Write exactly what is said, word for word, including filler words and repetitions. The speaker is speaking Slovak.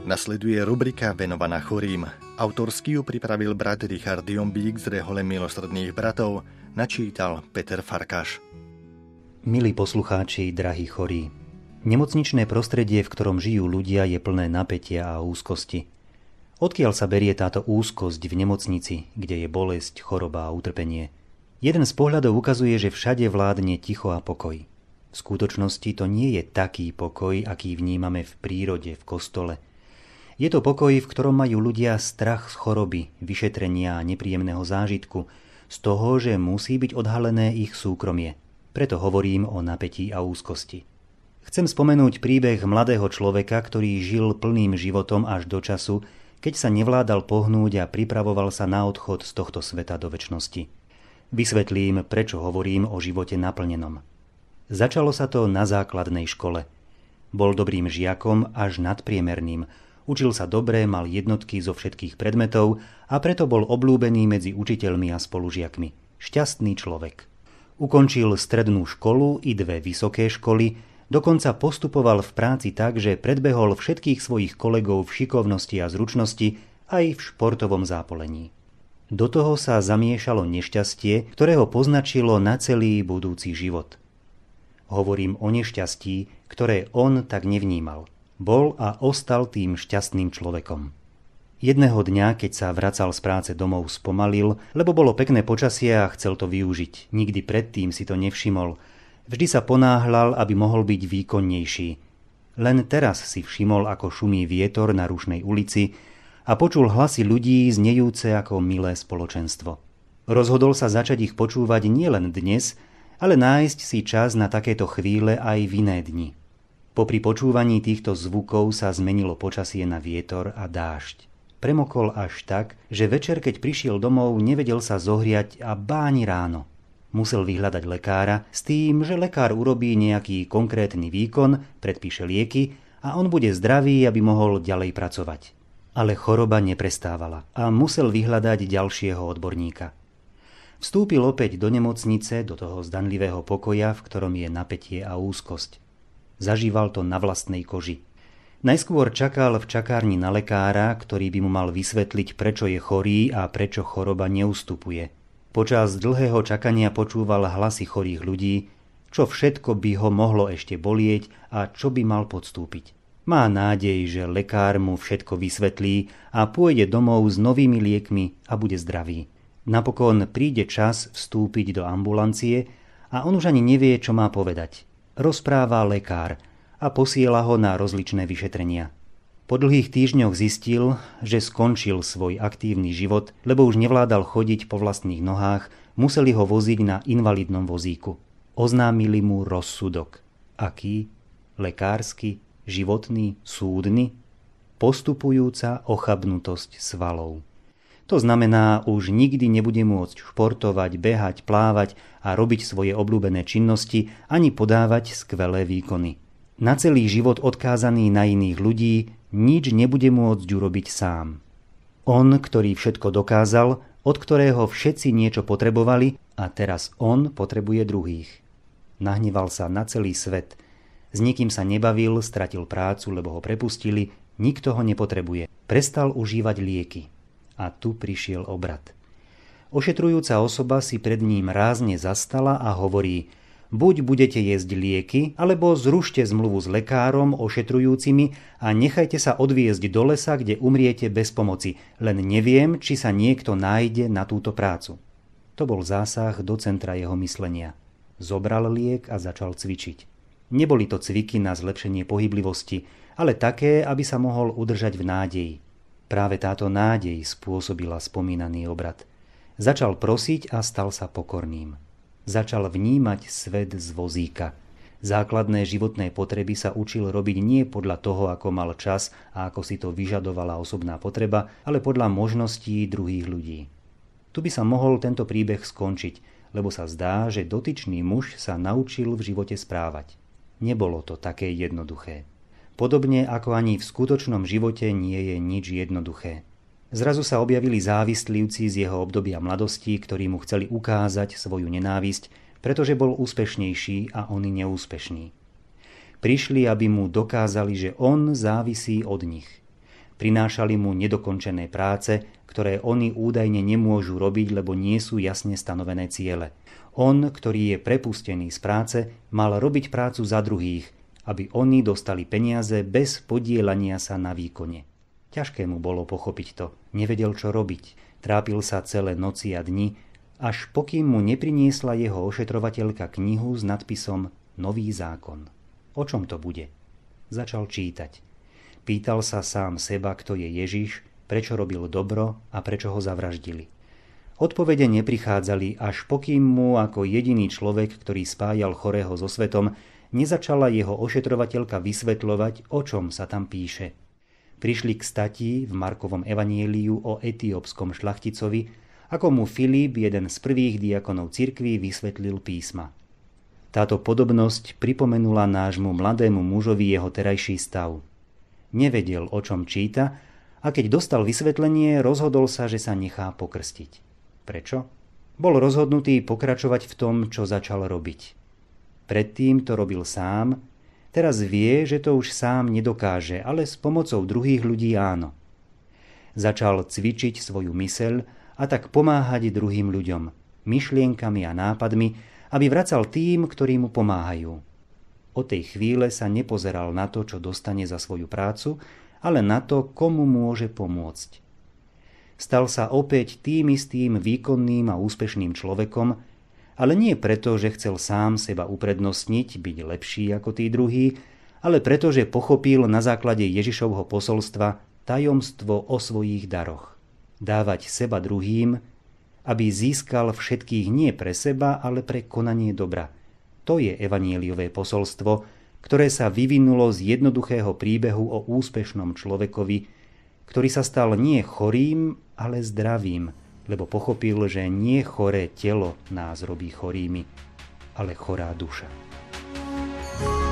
Nasleduje rubrika venovaná chorým. Autorsky ju pripravil brat Richard Jombík z rehole milosrdných bratov, načítal Peter Farkáš. Milí poslucháči, drahí chorí, nemocničné prostredie, v ktorom žijú ľudia, je plné napätia a úzkosti. Odkiaľ sa berie táto úzkosť v nemocnici, kde je bolesť, choroba a utrpenie? Jeden z pohľadov ukazuje, že všade vládne ticho a pokoj. V skutočnosti to nie je taký pokoj, aký vnímame v prírode, v kostole. Je to pokoj, v ktorom majú ľudia strach z choroby, vyšetrenia a nepríjemného zážitku, z toho, že musí byť odhalené ich súkromie. Preto hovorím o napätí a úzkosti. Chcem spomenúť príbeh mladého človeka, ktorý žil plným životom až do času, keď sa nevládal pohnúť a pripravoval sa na odchod z tohto sveta do večnosti. Vysvetlím, prečo hovorím o živote naplnenom. Začalo sa to na základnej škole. Bol dobrým žiakom až nadpriemerným. Učil sa dobre, mal jednotky zo všetkých predmetov a preto bol obľúbený medzi učiteľmi a spolužiakmi. Šťastný človek. Ukončil strednú školu i dve vysoké školy, dokonca postupoval v práci tak, že predbehol všetkých svojich kolegov v šikovnosti a zručnosti aj v športovom zápolení. Do toho sa zamiešalo nešťastie, ktoré ho poznačilo na celý budúci život. Hovorím o nešťastí, ktoré on tak nevnímal. Bol a ostal tým šťastným človekom. Jedného dňa, keď sa vracal z práce domov, spomalil, lebo bolo pekné počasie a chcel to využiť. Nikdy predtým si to nevšimol. Vždy sa ponáhľal, aby mohol byť výkonnejší. Len teraz si všimol, ako šumí vietor na rušnej ulici a počul hlasy ľudí znejúce ako milé spoločenstvo. Rozhodol sa začať ich počúvať nielen dnes, ale nájsť si čas na takéto chvíle aj v iné dni. Popri počúvaní týchto zvukov sa zmenilo počasie na vietor a dážď. Premokol až tak, že večer, keď prišiel domov, nevedel sa zohriať a báni ráno. Musel vyhľadať lekára s tým, že lekár urobí nejaký konkrétny výkon, predpíše lieky a on bude zdravý, aby mohol ďalej pracovať. Ale choroba neprestávala a musel vyhľadať ďalšieho odborníka. Vstúpil opäť do nemocnice, do toho zdanlivého pokoja, v ktorom je napätie a úzkosť. Zažíval to na vlastnej koži. Najskôr čakal v čakárni na lekára, ktorý by mu mal vysvetliť, prečo je chorý a prečo choroba neustupuje. Počas dlhého čakania počúval hlasy chorých ľudí, čo všetko by ho mohlo ešte bolieť a čo by mal podstúpiť. Má nádej, že lekár mu všetko vysvetlí a pôjde domov s novými liekmi a bude zdravý. Napokon príde čas vstúpiť do ambulancie a on už ani nevie, čo má povedať. Rozpráva lekár a posiela ho na rozličné vyšetrenia. Po dlhých týždňoch zistil, že skončil svoj aktívny život, lebo už nevládal chodiť po vlastných nohách, museli ho voziť na invalidnom vozíku. Oznámili mu rozsudok. Aký? Lekársky? Životný? Súdny? Postupujúca ochabnutosť svalov. To znamená, už nikdy nebude môcť športovať, behať, plávať a robiť svoje obľúbené činnosti ani podávať skvelé výkony. Na celý život odkázaný na iných ľudí nič nebude môcť urobiť sám. On, ktorý všetko dokázal, od ktorého všetci niečo potrebovali a teraz on potrebuje druhých. Nahneval sa na celý svet. S nikým sa nebavil, stratil prácu, lebo ho prepustili, nikto ho nepotrebuje. Prestal užívať lieky. A tu prišiel obrat. Ošetrujúca osoba si pred ním rázne zastala a hovorí: buď budete jesť lieky, alebo zrušte zmluvu s lekárom, ošetrujúcimi a nechajte sa odviezť do lesa, kde umriete bez pomoci. Len neviem, či sa niekto nájde na túto prácu. To bol zásah do centra jeho myslenia. Zobral liek a začal cvičiť. Neboli to cviky na zlepšenie pohyblivosti, ale také, aby sa mohol udržať v nádeji. Práve táto nádej spôsobila spomínaný obrat. Začal prosiť a stal sa pokorným. Začal vnímať svet z vozíka. Základné životné potreby sa učil robiť nie podľa toho, ako mal čas a ako si to vyžadovala osobná potreba, ale podľa možností druhých ľudí. Tu by sa mohol tento príbeh skončiť, lebo sa zdá, že dotyčný muž sa naučil v živote správať. Nebolo to také jednoduché. Podobne ako ani v skutočnom živote nie je nič jednoduché. Zrazu sa objavili závislivci z jeho obdobia mladosti, ktorí mu chceli ukázať svoju nenávisť, pretože bol úspešnejší a oni neúspešní. Prišli, aby mu dokázali, že on závisí od nich. Prinášali mu nedokončené práce, ktoré oni údajne nemôžu robiť, lebo nie sú jasne stanovené ciele. On, ktorý je prepustený z práce, mal robiť prácu za druhých, aby oni dostali peniaze bez podieľania sa na výkone. Ťažké mu bolo pochopiť to. Nevedel, čo robiť. Trápil sa celé noci a dni, až pokým mu nepriniesla jeho ošetrovateľka knihu s nadpisom Nový zákon. O čom to bude? Začal čítať. Pýtal sa sám seba, kto je Ježiš, prečo robil dobro a prečo ho zavraždili. Odpovede neprichádzali, až pokým mu ako jediný človek, ktorý spájal chorého so svetom, nezačala jeho ošetrovateľka vysvetľovať, o čom sa tam píše. Prišli k stati v Markovom evanjeliu o etiópskom šlachticovi, ako mu Filip, jeden z prvých diakonov cirkvi, vysvetlil písma. Táto podobnosť pripomenula nášmu mladému mužovi jeho terajší stav. Nevedel, o čom číta, a keď dostal vysvetlenie, rozhodol sa, že sa nechá pokrstiť. Prečo? Bol rozhodnutý pokračovať v tom, čo začal robiť. Predtým to robil sám, teraz vie, že to už sám nedokáže, ale s pomocou druhých ľudí áno. Začal cvičiť svoju myseľ a tak pomáhať druhým ľuďom, myšlienkami a nápadmi, aby vracal tým, ktorí mu pomáhajú. Od tej chvíle sa nepozeral na to, čo dostane za svoju prácu, ale na to, komu môže pomôcť. Stal sa opäť tým istým výkonným a úspešným človekom, ale nie preto, že chcel sám seba uprednostniť, byť lepší ako tí druhí, ale preto, že pochopil na základe Ježišovho posolstva tajomstvo o svojich daroch. Dávať seba druhým, aby získal všetkých nie pre seba, ale pre konanie dobra. To je evanjeliové posolstvo, ktoré sa vyvinulo z jednoduchého príbehu o úspešnom človekovi, ktorý sa stal nie chorým, ale zdravým, lebo pochopil, že nie choré telo nás robí chorými, ale chorá duša.